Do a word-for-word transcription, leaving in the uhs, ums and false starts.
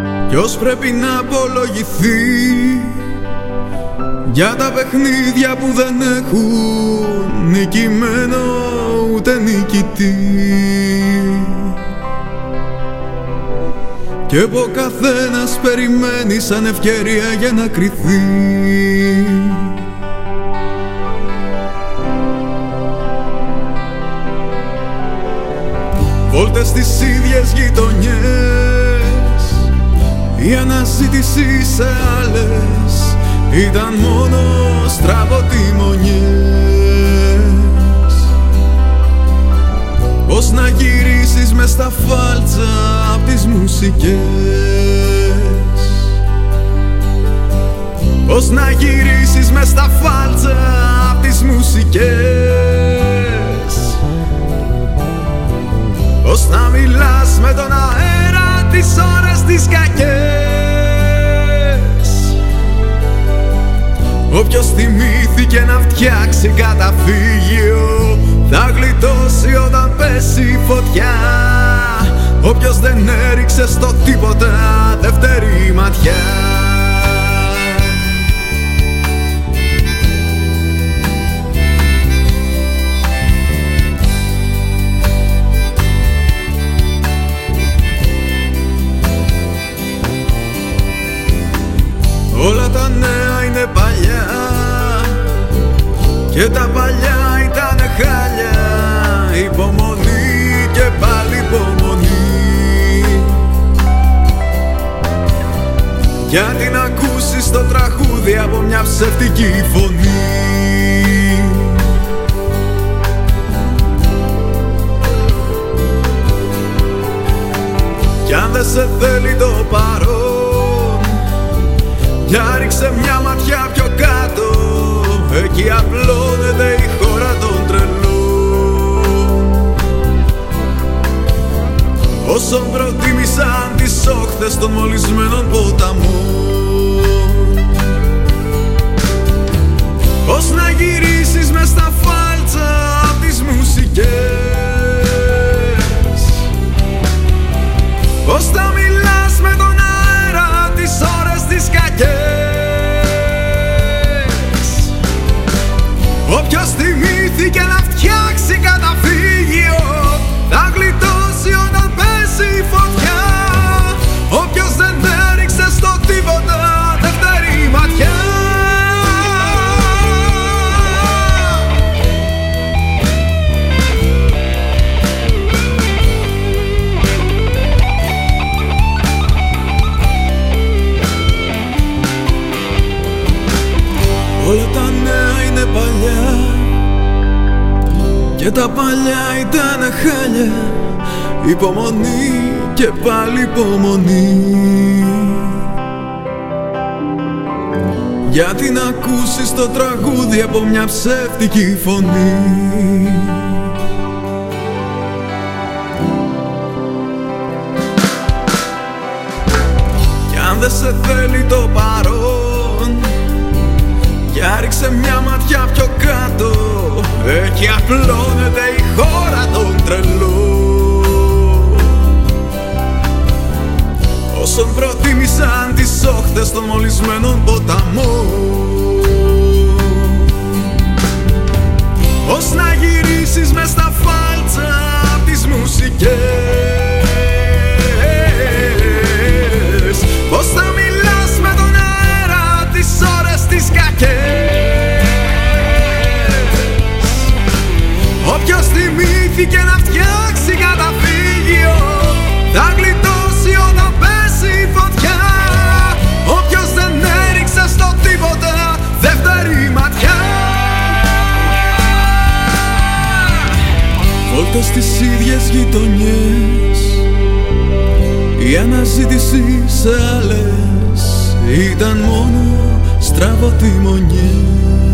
Ποιος πρέπει να απολογηθεί για τα παιχνίδια που δεν έχουν νικημένο ούτε νικητή, και που ο καθένας περιμένει σαν ευκαιρία για να κριθεί. Βόλτες στις ίδιες γειτονιές, η αναζήτηση σε άλλες ήταν μόνο στραβοτημονιές. Πώς να γυρίσεις μες στα φάλτσα απ' τις μουσικές, πώς να γυρίσεις μες στα φάλτσα απ' τις μουσικές, πώς να μιλάς με τον αέρα τις ώρες τις κακές. Όποιος θυμήθηκε να φτιάξει καταφύγιο θα γλιτώσει όταν πέσει η φωτιά. Όποιος δεν έριξε στο τίποτα δεύτερη ματιά. Όλα τα νέα είναι παλιά και τα παλιά ήταν χάλια. Υπομονή και πάλι υπομονή, γιατί να ακούσεις το τραγούδι από μια ψευτική φωνή. Κι αν δεν σε θέλει το παρόν, για ρίξε μια ματιά πιο κάτω, εκεί απλώνεται η χώρα των τρελών. Όσων προτίμησαν τις όχθες των μολυσμένων ποταμών. Πώς να γυρίσεις μες στα φάλτσα απ' τις μουσικές, πώς θα μιλάς με τον αέρα τις ώρες τις κακές. Όποιος θυμήθηκε να φτιάξει καταφύγιο θα γλιτώσει όταν πέσει η φωτιά. Όποιος δεν έριξε στο τίποτα δεύτερη ματιά. Όλα τα νέα είναι παλιά και τα παλιά ήταν χάλια. Υπομονή και πάλι υπομονή, γιατί να ακούσεις το τραγούδι από μια ψεύτικη φωνή. Κι αν δεν σε θέλει το παρόν, για ρίξε μια ματιά πιο κάτω, εκεί απλώνεται η χώρα των τρελών. Όσων προτίμησαν τις όχθες των μολυσμένων ποταμών. Πώς να γυρίσεις μες στα φάλτσα απ' τις μουσικές, πώς θα μιλάς με τον αέρα τις ώρες τις κακές. Όποιος θυμήθηκε να φτιάξει καταφύγιο θα γλιτώσει όταν πέσει η φωτιά. Όποιος δεν έριξε στο τίποτα δεύτερη ματιά. Βόλτες στις ίδιες γειτονιές, η αναζήτηση σε άλλες ήταν μόνο στραβοτημονιές.